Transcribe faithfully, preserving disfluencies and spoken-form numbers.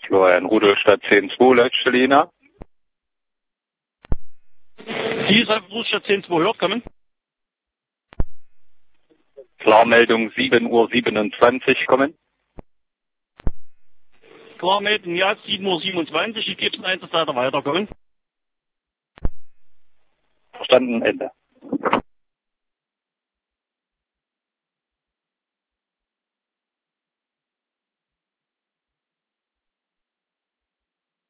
Florian Rudolstadt zehn zwei, Leutschelina. Die ist einfach Rudolstadt zehn zwei, hört kommen. Klarmeldung sieben Uhr siebenundzwanzig kommen. Klarmeldung, ja, sieben Uhr siebenundzwanzig, ich gebe es einen Einsatzleiter weiterkommen. Verstanden, Ende.